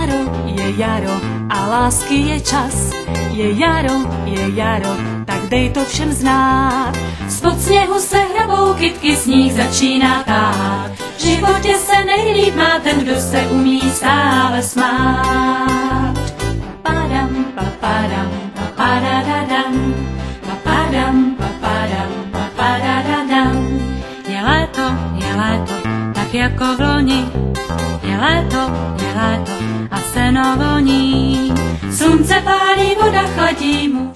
jaro a lásky je čas. Je jaro, tak dej to všem znát. Spod sněhu se hrabou kytky, sníh začíná tát. V životě se nejlíp má ten, kdo se umí stále smát. Papadam, papadam, papadadadam, papadam, papadam, papadadadam. Je léto, tak jako v loni. Je léto a seno voní. Slunce pálí, voda chladí mu.